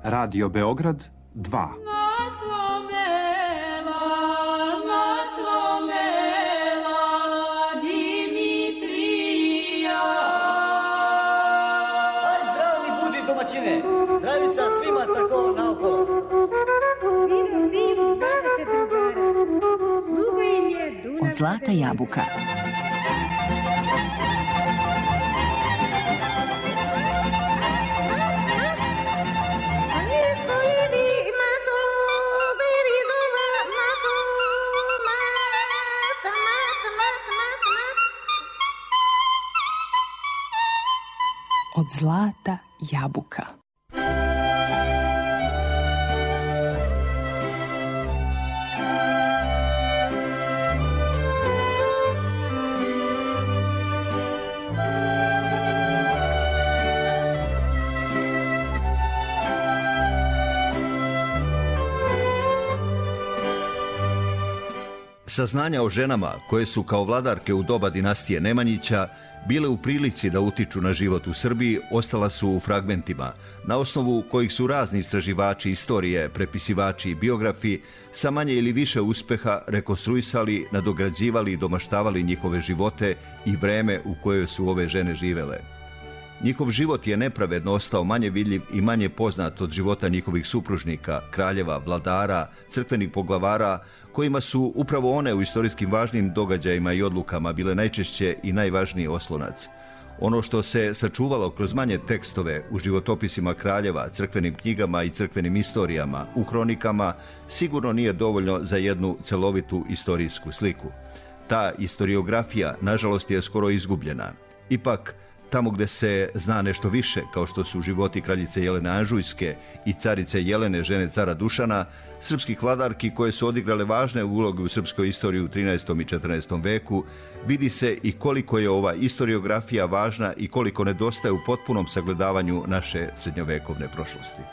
Radio Beograd 2. Zdravica svima tako naokolo. Od zlata jabuka. Od zlata jabuka. Saznanja o ženama koje su kao vladarke u doba dinastije Nemanjića bile u prilici da utiču na život u Srbiji ostala su u fragmentima, na osnovu kojih su razni istraživači istorije, prepisivači i biografi sa manje ili više uspeha rekonstruisali, nadograđivali i domaštavali njihove živote i vreme u kojoj su ove žene živele. Njihov život je nepravedno ostao manje vidljiv i manje poznat od života njihovih supružnika, kraljeva, vladara, crkvenih poglavara, kojima su upravo one u istorijskim važnim događajima i odlukama bile najčešće i najvažniji oslonac. Ono što se sačuvalo kroz manje tekstove u životopisima kraljeva, crkvenim knjigama i crkvenim istorijama, u hronikama, sigurno nije dovoljno za jednu celovitu istorijsku sliku. Ta istoriografija, nažalost, je skoro izgubljena. Ipak, tamo gde se zna nešto više, kao što su životi kraljice Jelene Anžujske i carice Jelene, žene cara Dušana, srpskih vladarki koje su odigrale važne uloge u srpskoj istoriji u 13. i 14. veku, vidi se i koliko je ova istoriografija važna i koliko nedostaje u potpunom sagledavanju naše srednjovekovne prošlosti.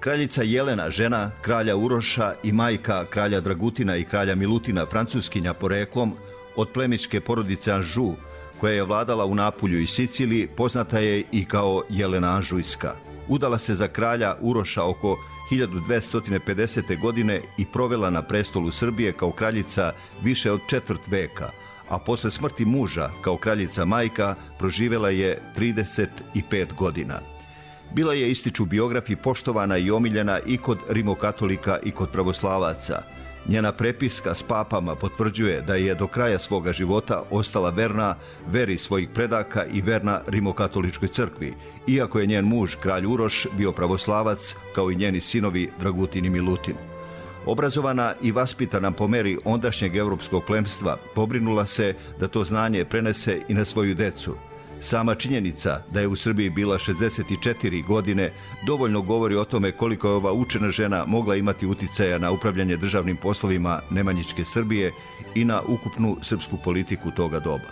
Kraljica Jelena, žena kralja Uroša i majka kralja Dragutina i kralja Milutina, francuskinja poreklom od plemićke porodice Anžu, koja je vladala u Napulju i Siciliji, poznata je i kao Jelena Anžujska. Udala se za kralja Uroša oko 1250. godine i provela na prestolu Srbije kao kraljica više od četvrt veka, a posle smrti muža kao kraljica majka proživela je 35 godina. Bila je, ističu biografi, poštovana i omiljena i kod rimokatolika i kod pravoslavaca. Njena prepiska s papama potvrđuje da je do kraja svoga života ostala verna veri svojih predaka i verna rimokatoličkoj crkvi, iako je njen muž, kralj Uroš, bio pravoslavac, kao i njeni sinovi Dragutin i Milutin. Obrazovana i vaspitana po meri ondašnjeg evropskog plemstva, pobrinula se da to znanje prenese i na svoju decu. Sama činjenica da je u Srbiji bila 64 godine dovoljno govori o tome koliko je ova učena žena mogla imati uticaja na upravljanje državnim poslovima Nemanjićke Srbije i na ukupnu srpsku politiku toga doba.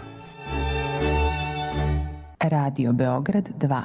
Radio Beograd 2.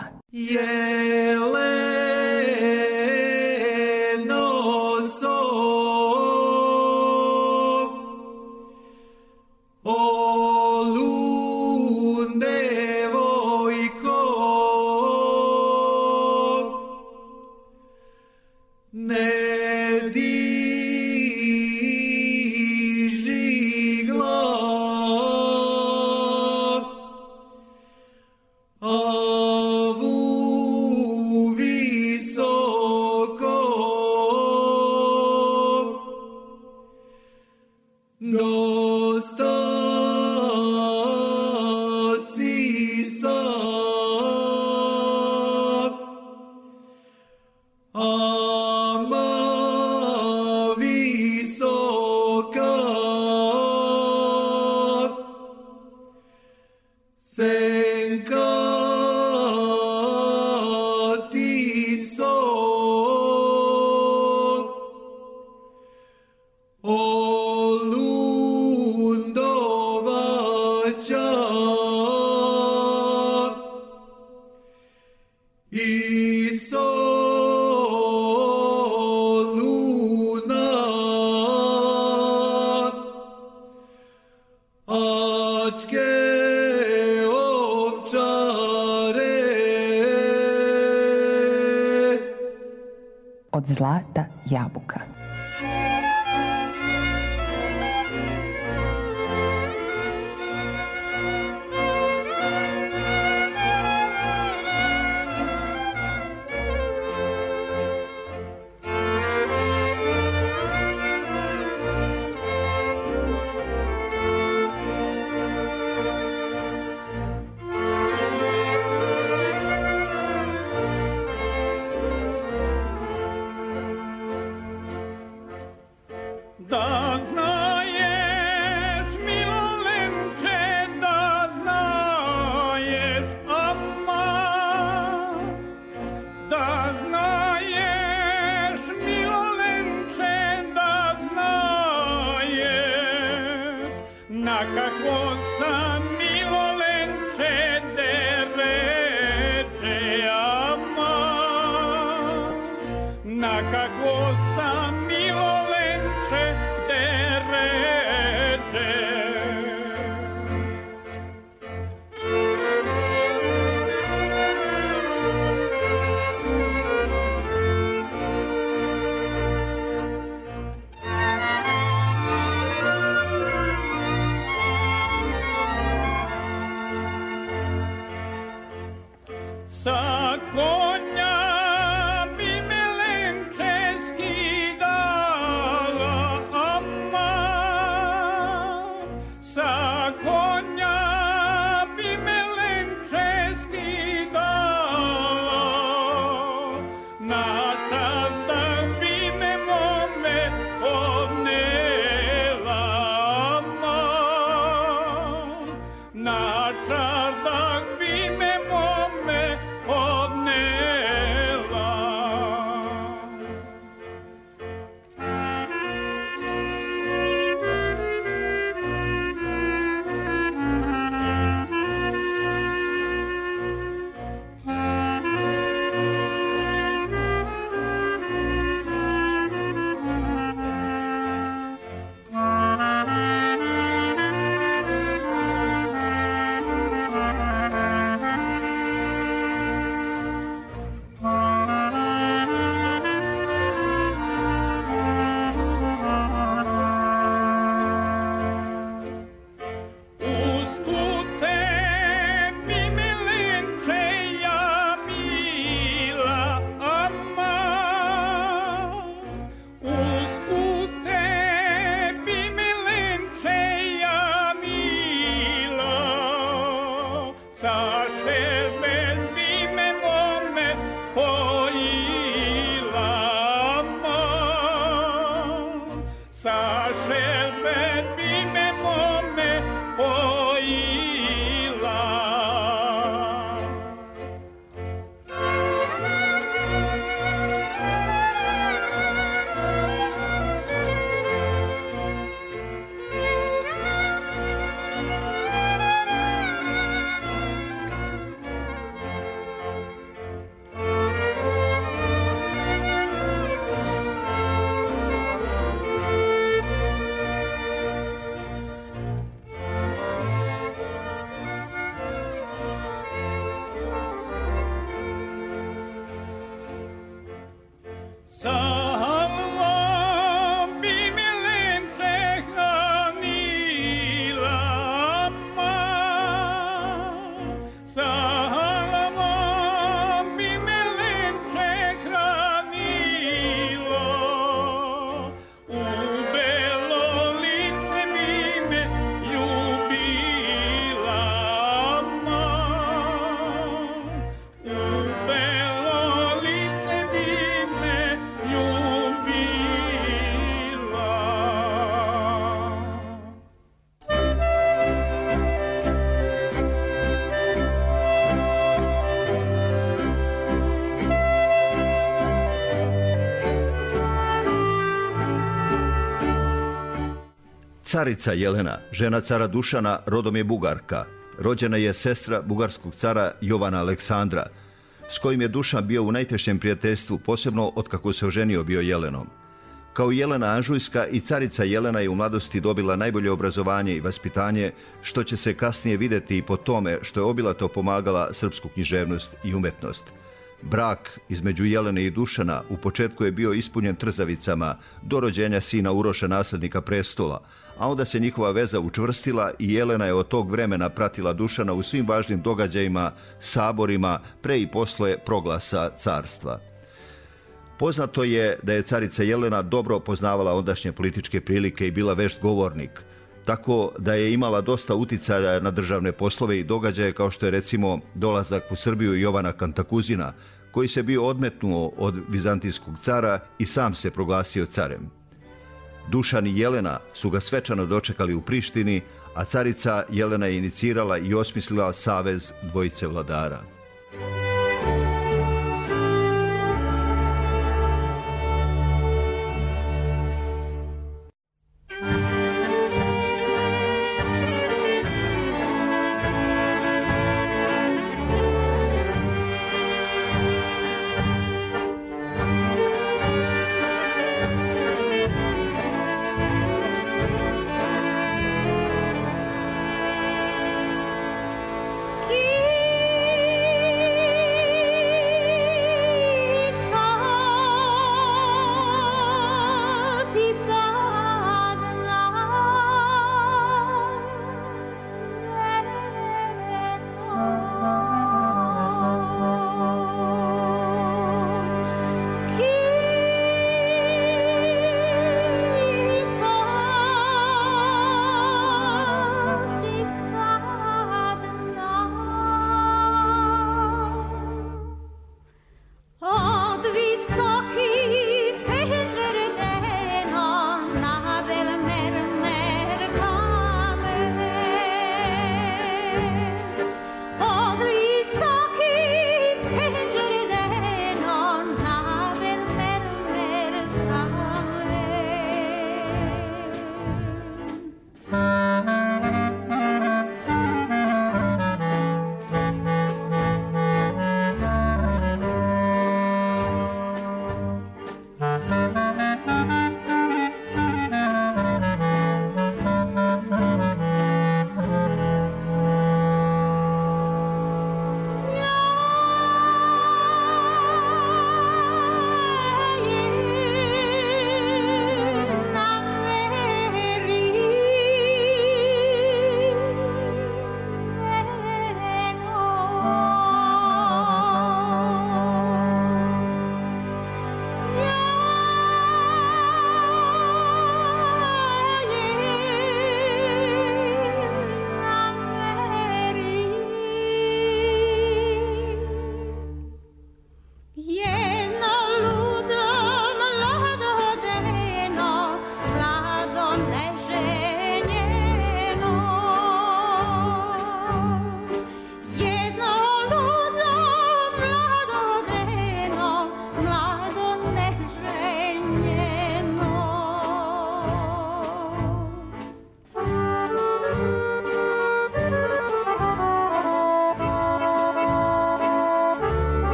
Od zlata jabuka. Da znaješ, Milolenče, da znaješ, ama, da znaješ, Milolenče, da znaješ, na kako sam, Milolenče, dereče, ama, na kako sam, Milolenče, želbe bi me mome pojila. Carica Jelena, žena cara Dušana, rodom je Bugarka. Rođena je sestra bugarskog cara Jovana Aleksandra, s kojim je Dušan bio u najtešnjem prijateljstvu, posebno otkako se oženio bio Jelenom. Kao Jelena Anžujska i carica Jelena je u mladosti dobila najbolje obrazovanje i vaspitanje, što će se kasnije vidjeti i po tome što je obilato pomagala srpsku književnost i umetnost. Brak između Jelene i Dušana u početku je bio ispunjen trzavicama do rođenja sina Uroša, naslednika prestola, a onda se njihova veza učvrstila i Jelena je od tog vremena pratila Dušana u svim važnim događajima, saborima, pre i posle proglasa carstva. Poznato je da je carica Jelena dobro poznavala ondašnje političke prilike i bila vešt govornik, tako da je imala dosta uticaja na državne poslove i događaje, kao što je recimo dolazak u Srbiju Jovana Kantakuzina, koji se bio odmetnuo od vizantijskog cara i sam se proglasio carem. Dušan i Jelena su ga svečano dočekali u Prištini, a carica Jelena je inicirala i osmislila savez dvojice vladara. Ki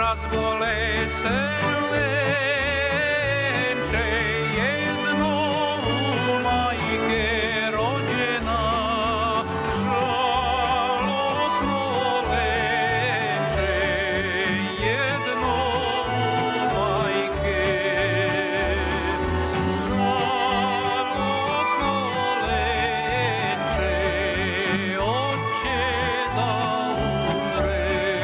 razbole se lenče, jedno u majke rođena, žalosno lenče, jedno u majke, žalosno lenče, oće da umre.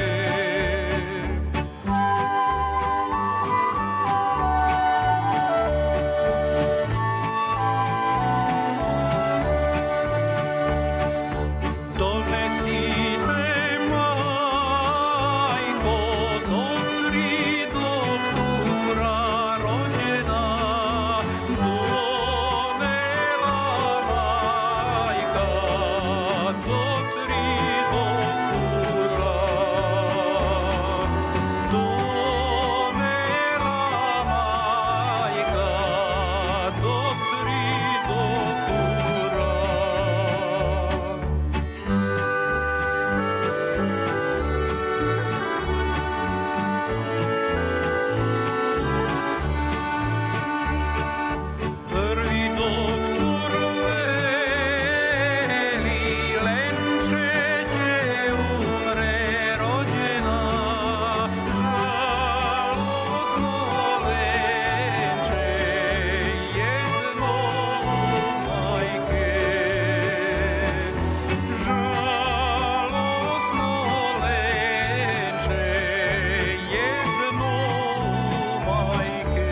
Donesite, majko, do 3 doktora rođena, donela majka, do 3 doktora, donela majka, do 3 doktora. Prvi doktor veli, lenče će umre rođena, žalosno lenče, jedno u majke, žalosno lenče, jedno u majke.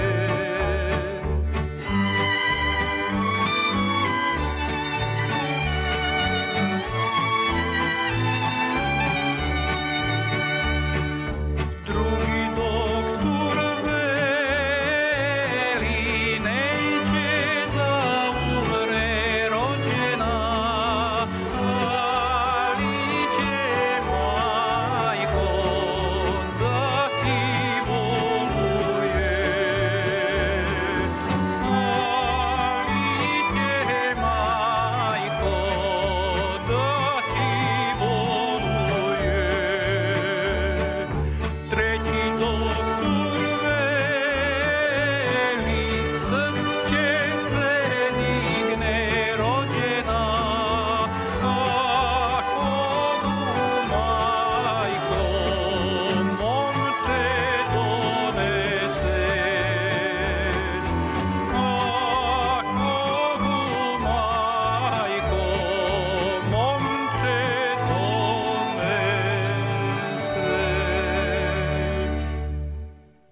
Drugi doktor veli, neće da umre rođena, ali će majko da ti boluje, ali će majko da ti boluje. Treći doktor veli, srce se digne rođena, ako du majko momče doneseš, ako du majko momče doneseš.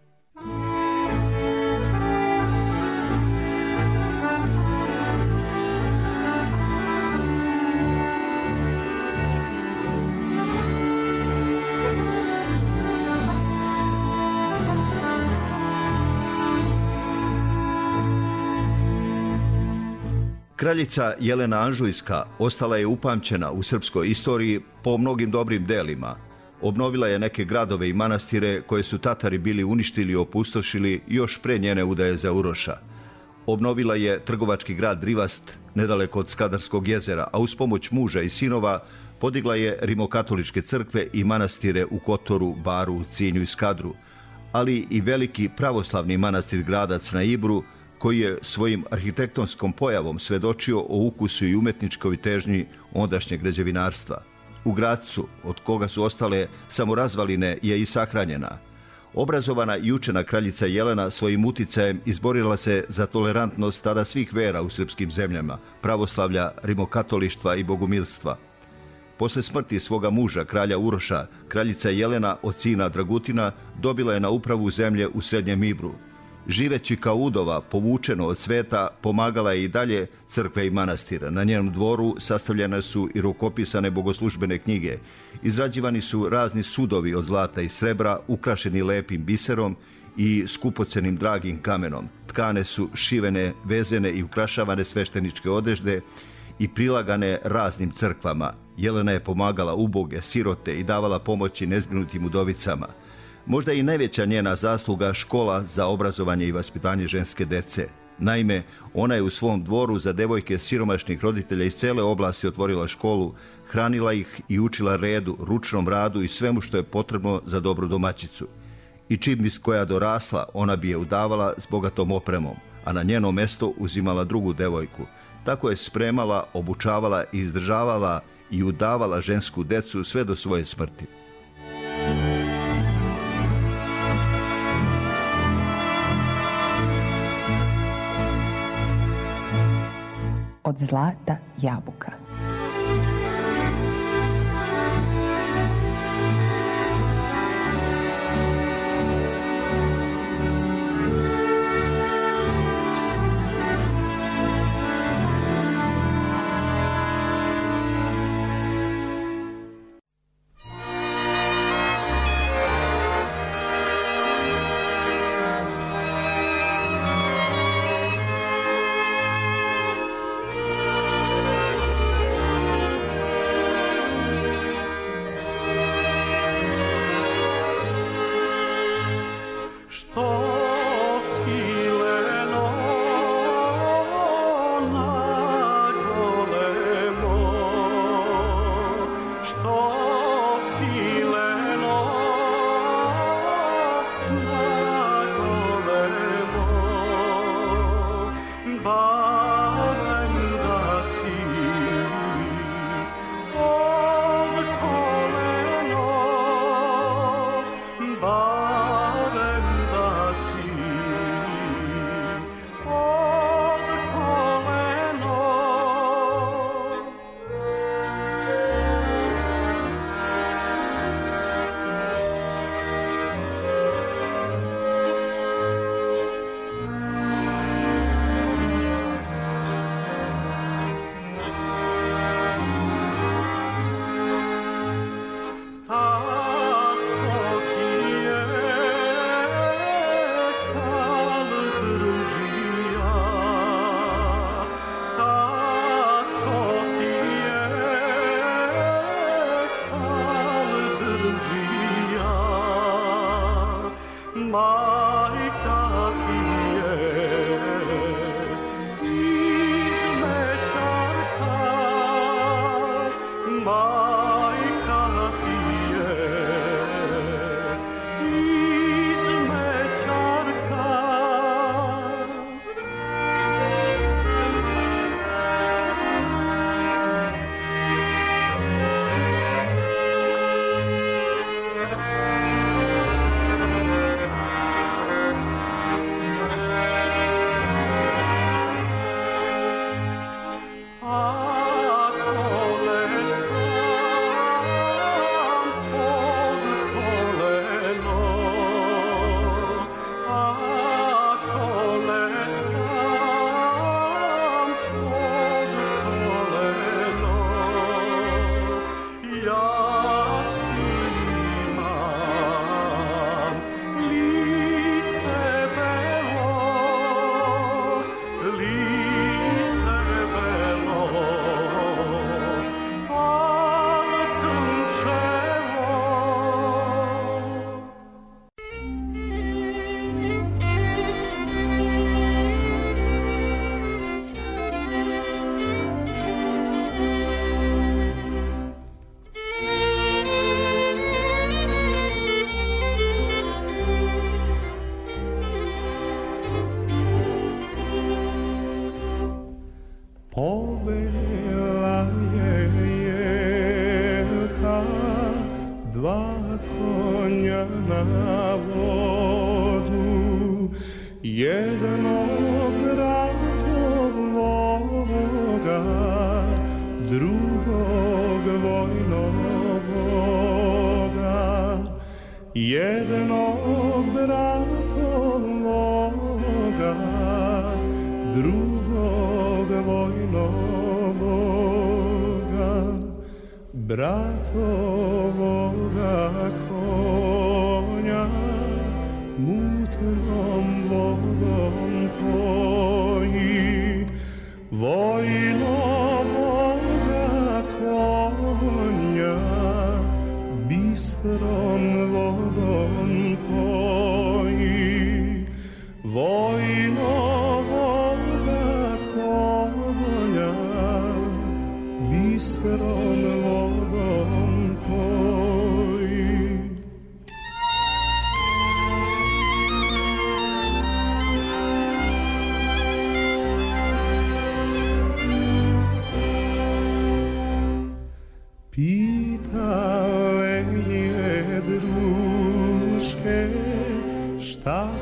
Kraljica Jelena Anžujska ostala je upamćena u srpskoj istoriji po mnogim dobrim delima. Obnovila je neke gradove i manastire koje su Tatari bili uništili i opustošili još pre njene udaje za Uroša. Obnovila je trgovački grad Rivast nedaleko od Skadarskog jezera, a uz pomoć muža i sinova podigla je rimokatoličke crkve i manastire u Kotoru, Baru, Cinju i Skadru, ali i veliki pravoslavni manastir Gradac na Ibru, koji je svojim arhitektonskom pojavom svedočio o ukusu i umetničkoj težnji ondašnjeg građevinarstva. U Gradcu, od koga su ostale samo razvaline, je i sahranjena. Obrazovana i učena kraljica Jelena svojim uticajem izborila se za tolerantnost tada svih vera u srpskim zemljama, pravoslavlja, rimokatolištva i bogumilstva. Posle smrti svoga muža, kralja Uroša, kraljica Jelena od sina Dragutina dobila je na upravu zemlje u Srednjem Ibru. Živeći kao udova, povučeno od sveta, pomagala je i dalje crkve i manastira. Na njenom dvoru sastavljene su i rukopisane bogoslužbene knjige. Izrađivani su razni sudovi od zlata i srebra, ukrašeni lepim biserom i skupocenim dragim kamenom. Tkane su šivene, vezene i ukrašavane svešteničke odežde i prilagane raznim crkvama. Jelena je pomagala uboge, sirote i davala pomoći nezbrinutim udovicama. Možda i najveća njena zasluga škola za obrazovanje i vaspitanje ženske dece. Naime, ona je u svom dvoru za devojke siromašnih roditelja iz cele oblasti otvorila školu, hranila ih i učila redu, ručnom radu i svemu što je potrebno za dobru domaćicu. I čim bi koja dorasla, ona bi je udavala s bogatom opremom, a na njeno mesto uzimala drugu devojku. Tako je spremala, obučavala i izdržavala i udavala žensku decu sve do svoje smrti. Od zlata jabuka. Povela je jelka, dva konja na vodu, jednog ratovnoga, drugog vojnovoga, jednog ratovnoga, drugog vojnovoga, bratovoga konja mutnom vodom poji, vojnovoga konja bistrom vodom poji, vojnovoga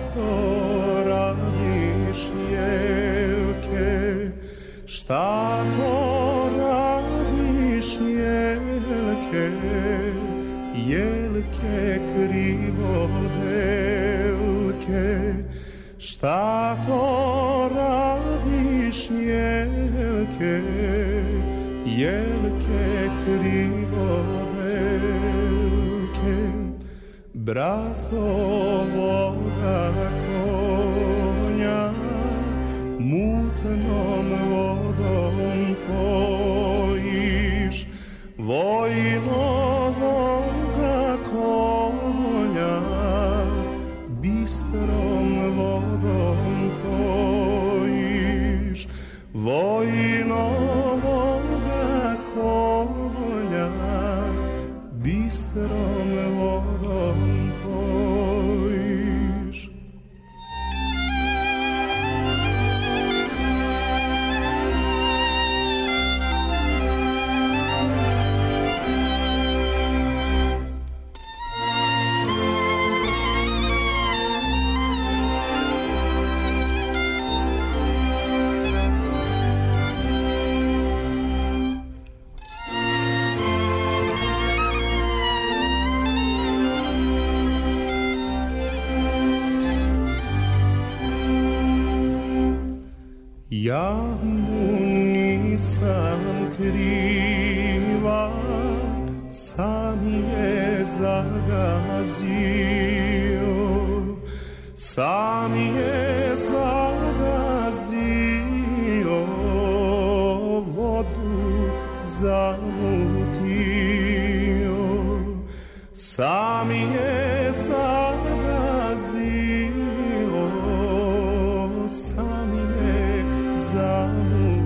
to radiš, jelke? Šta to radiš, jelke? Jelke krivodelke? Šta to radiš, jelke? Jelke krivodelke? Bratovoga konja mutnom vodom pojiš, Vojinovoga konja bistrom vodom pojiš, Vojinovoga konja bistrom vodom pojiš. Ja mu nisam kriva, sam je zagazio, sam je zagazio, vodu zamutio, sam je zagazio, sam je zamutio.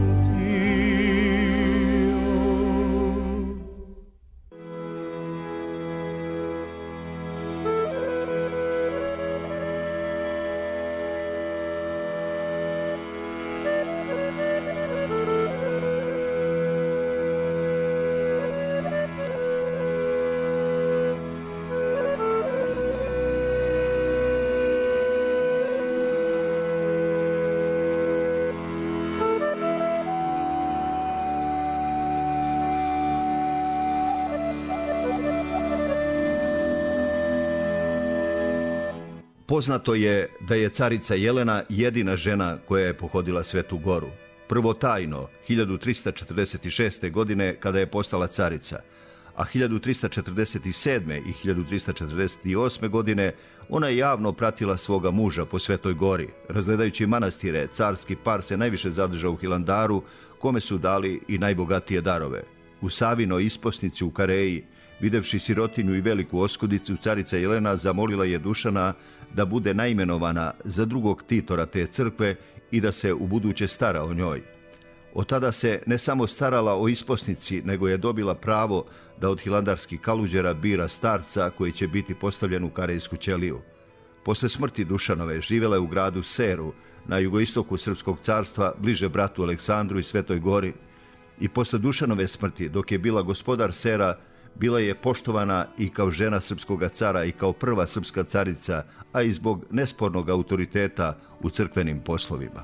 Poznato je da je carica Jelena jedina žena koja je pohodila Svetu Goru. Prvo tajno, 1346. godine kada je postala carica, a 1347. i 1348. godine ona je javno pratila svoga muža po Svetoj Gori. Razgledajući manastire, carski par se najviše zadržao u Hilandaru, kome su dali i najbogatije darove. U Savinoj isposnici u Kareji, videvši sirotinju i veliku oskudicu, carica Jelena zamolila je Dušana da bude naimenovana za drugog titora te crkve i da se ubuduće stara o njoj. Od tada se ne samo starala o isposnici, nego je dobila pravo da od hilandarskih kaluđera bira starca koji će biti postavljen u Karejsku ćeliju. Posle smrti Dušanove živjela je u gradu Seru, na jugoistoku Srpskog carstva, bliže bratu Aleksandru i Svetoj Gori. I posle Dušanove smrti, dok je bila gospodar Sera, bila je poštovana i kao žena srpskoga cara i kao prva srpska carica, a i zbog nespornog autoriteta u crkvenim poslovima.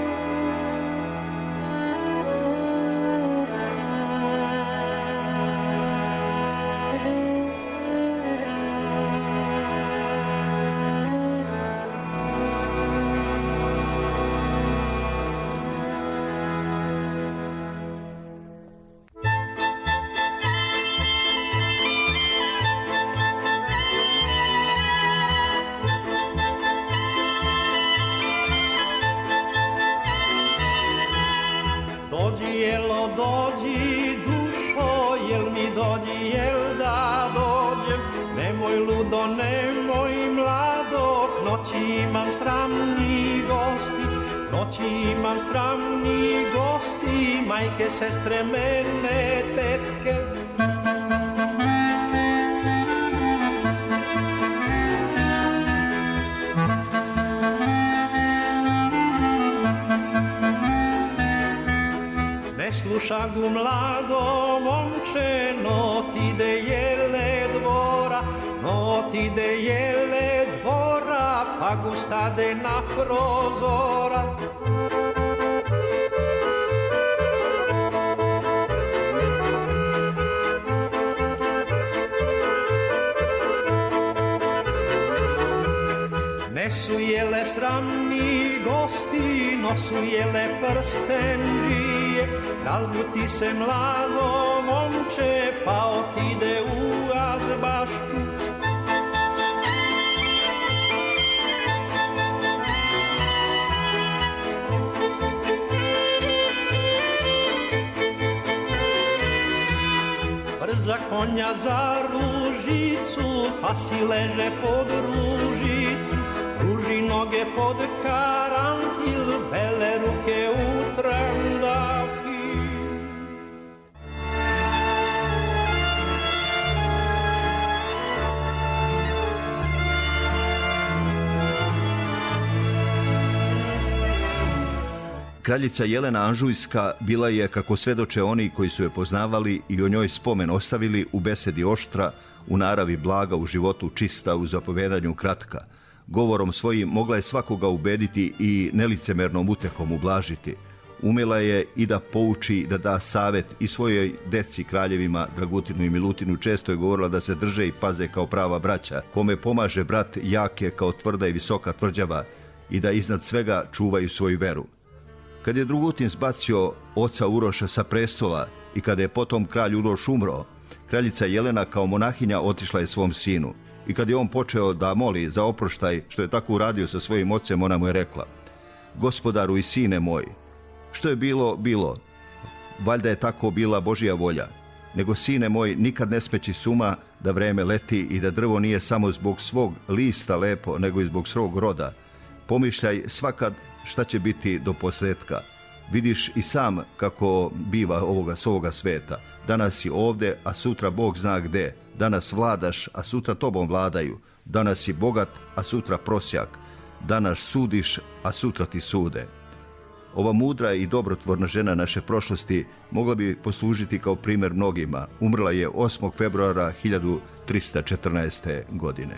Dođi, jelo, dođi, dušo, jel mi dođi, jel da dođem? Nemoj ludo, nemoj mlado, k noći imam sramni gosti, k noći imam sramni gosti, majke, sestre, mene, tetke. Ne sluša gu mlado momče, no ti de jele dvora, no ti de jele dvora, pa vagu stade na prozora. Nesu jele sramni gosti, nosu jele prstenžije, razljuti se mlado momče, pa otide u azbaštu. Brza konja za ružicu, pa si leže pod ružicu, ruži noge pod karanfil, bele ruke u trandafil. Kraljica Jelena Anžujska bila je, kako svedoče oni koji su je poznavali i o njoj spomen ostavili, u besedi oštra, u naravi blaga, u životu čista, u zapovedanju kratka. Govorom svojim mogla je svakoga ubediti i nelicemernom utehom ublažiti. Umela je i da pouči, da da savet i svojoj deci, kraljevima Dragutinu i Milutinu. Često je govorila da se drže i paze kao prava braća, kome pomaže brat jak je kao tvrda i visoka tvrđava, i da iznad svega čuvaju svoju veru. Kad je Dragutin zbacio oca Uroša sa prestola i kada je potom kralj Uroš umro, kraljica Jelena kao monahinja otišla je svom sinu. I kad je on počeo da moli za oproštaj što je tako uradio sa svojim ocem, ona mu je rekla: Gospodaru i sine moj, što je bilo, bilo. Valjda je tako bila Božja volja. Nego, sine moj, nikad ne smeći suma da vreme leti i da drvo nije samo zbog svog lista lepo, nego i zbog svog roda. Pomišljaj svakad šta će biti do posljedka. Vidiš i sam kako biva ovoga sveta. Danas si ovde, a sutra Bog zna gde. Danas vladaš, a sutra tobom vladaju. Danas si bogat, a sutra prosjak. Danas sudiš, a sutra ti sude. Ova mudra i dobrotvorna žena naše prošlosti mogla bi poslužiti kao primjer mnogima. Umrla je 8. februara 1314. godine.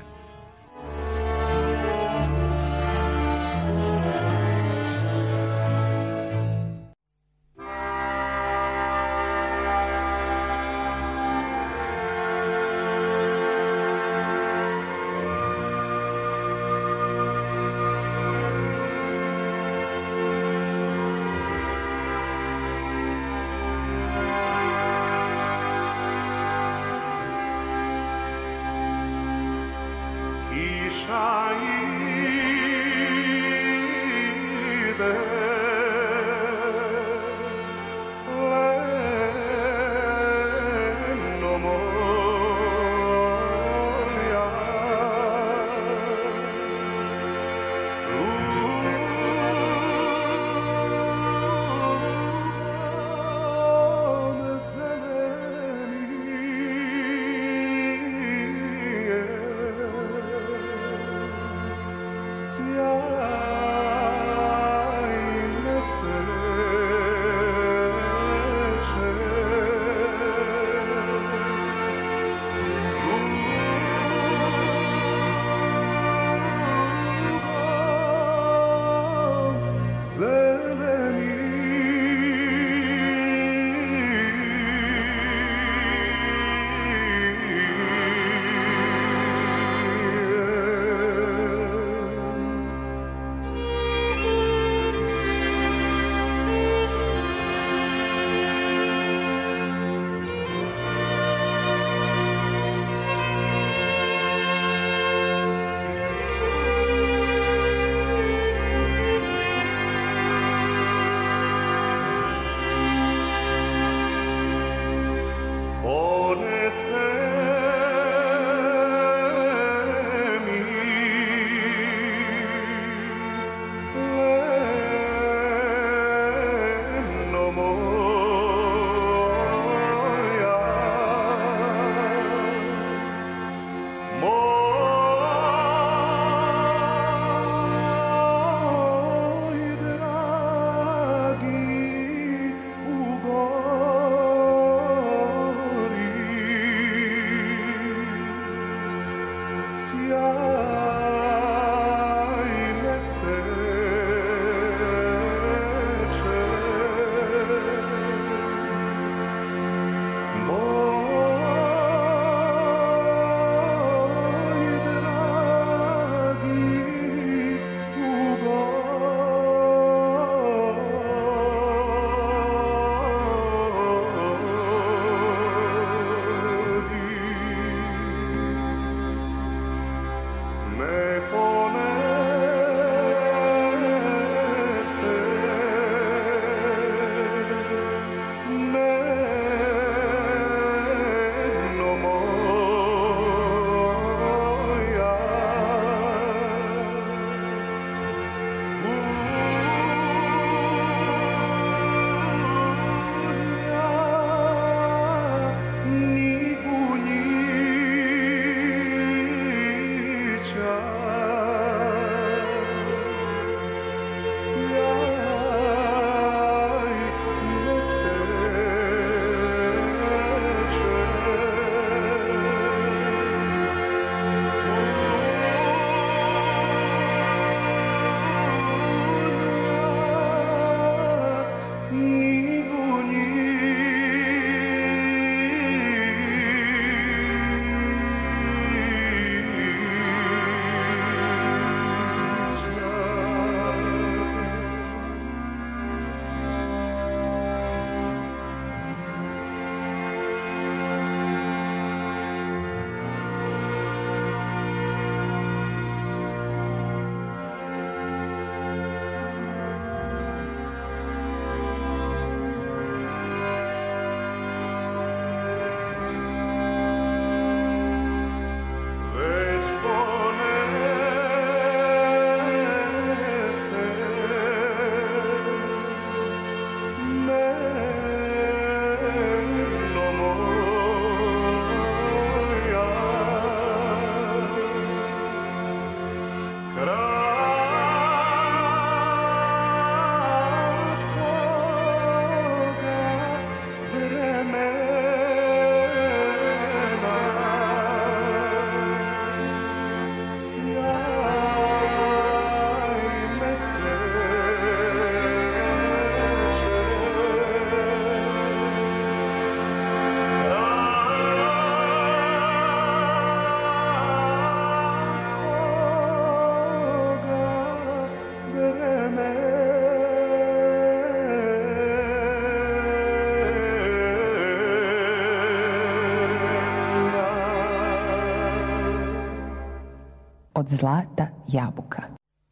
zlata jabuka.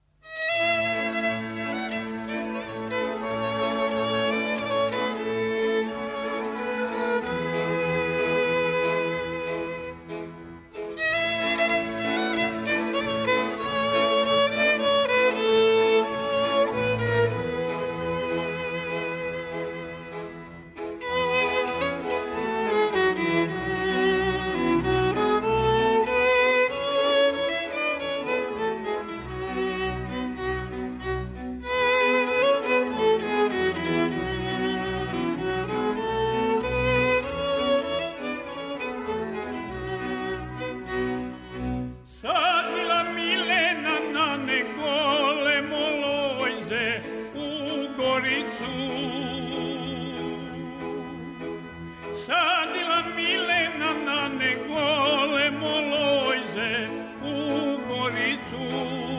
Sadila Milena na negole molojze u Goricu.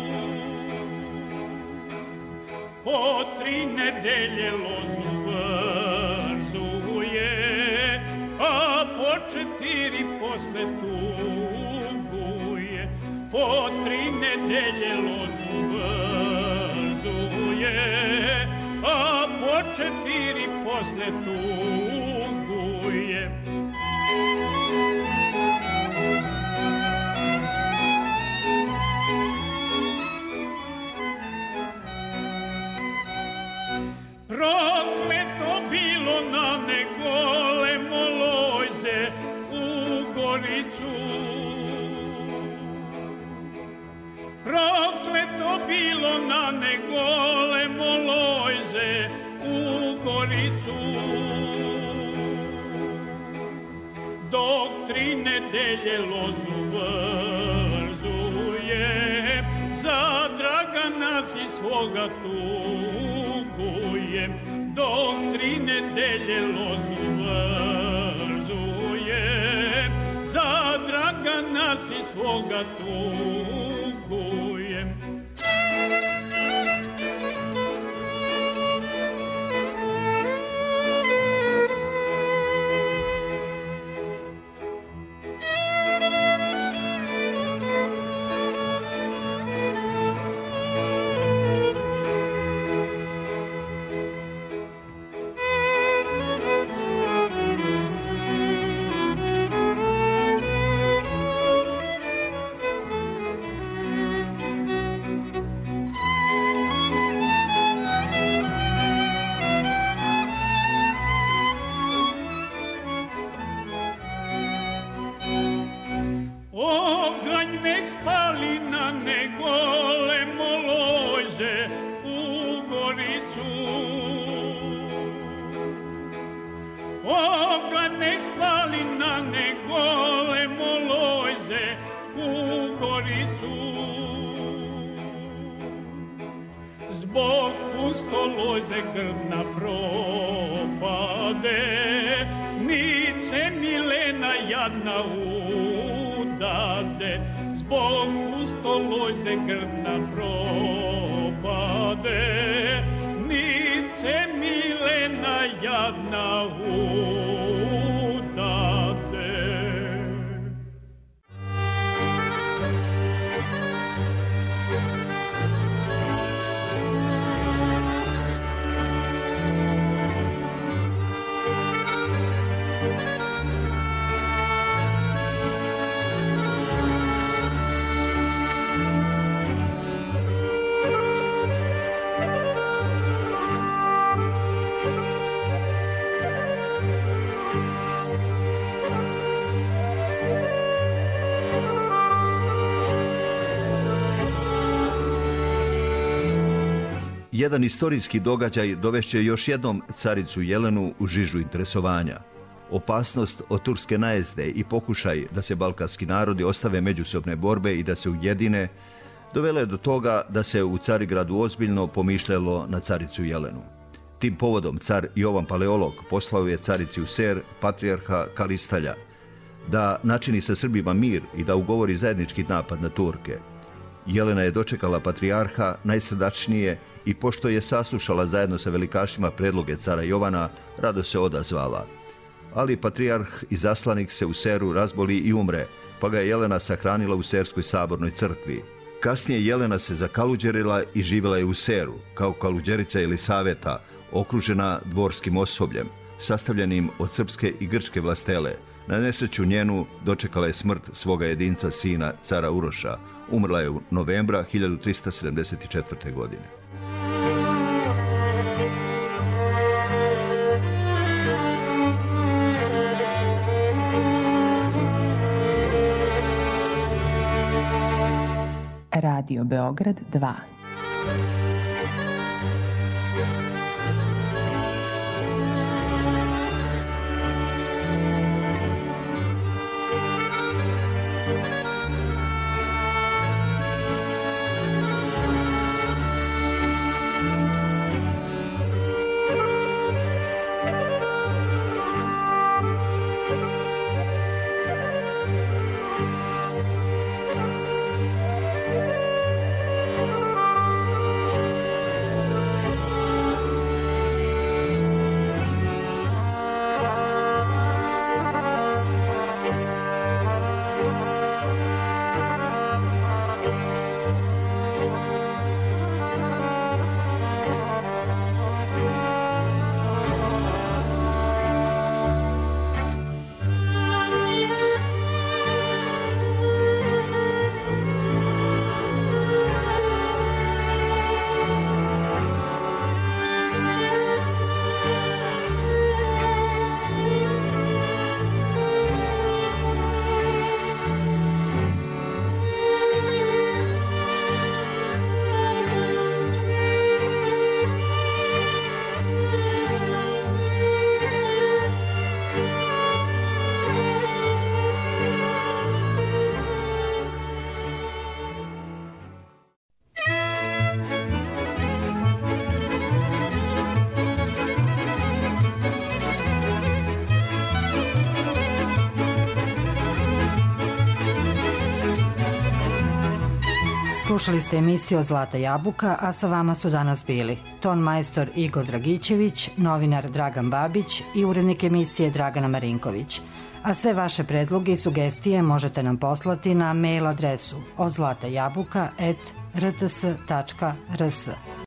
Po 3 nedelje lozu vrzuje, a po 4 posle tuguje. Po 3 nedelje lozu vrzuje, a po 4 posle tuguje. Prokleto bilo na negole molojze u Goricu. Prokleto bilo na negole molojze u Goricu. Dok 3 nedelje lozu vrzuje, za Dragana si svoga tugujem. Dok 3 nedelje lozu vrzuje, za Dragana si svoga tugujem. Spali na negole molojze u Goricu. Oganj nek spali na negole molojze u Goricu. Zbog pustolojze grdna propade, nice Milena jadna udade. Zbog pustolojze grdna propade, nice Milena jadna udade. Jedan istorijski događaj dovešće još jednom caricu Jelenu u žižu interesovanja. Opasnost od turske najezde i pokušaj da se balkanski narodi ostave međusobne borbe i da se ujedine, dovele do toga da se u Carigradu ozbiljno pomišljalo na caricu Jelenu. Tim povodom car Jovan Paleolog poslao je carici u Ser patrijarha Kalistalja da načini sa Srbima mir i da ugovori zajednički napad na Turke. Jelena je dočekala patrijarha najsrdačnije i pošto je saslušala zajedno sa velikašima predloge cara Jovana, rado se odazvala. Ali patrijarh i zaslanik se u Seru razboli i umre, pa ga je Jelena sahranila u Serskoj sabornoj crkvi. Kasnije Jelena se zakaluđerila i živjela je u Seru, kao kaluđerica Elisaveta, okružena dvorskim osobljem, sastavljenim od srpske i grčke vlastele. Na nesreću njenu dočekala je smrt svoga jedinca sina, cara Uroša. Umrla je u novembra 1374. godine. Radio Beograd 2. Slušali ste emisiju Zlata jabuka, a sa vama su danas bili ton majstor Igor Dragićević, novinar Dragan Babić i urednik emisije Dragana Marinković. A sve vaše predloge i sugestije možete nam poslati na mail adresu odzlatajabuka@rts.rs.